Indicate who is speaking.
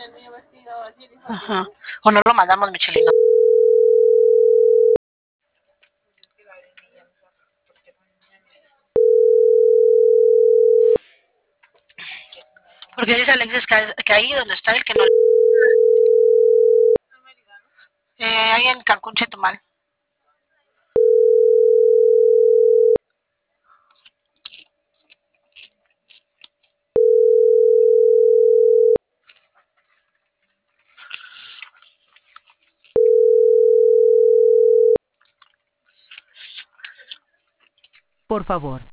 Speaker 1: Ajá. O no lo mandamos, Michelin. Porque dice Alexis que ahí donde está el que no. Ahí en Cancún, Chetumal.
Speaker 2: Por favor,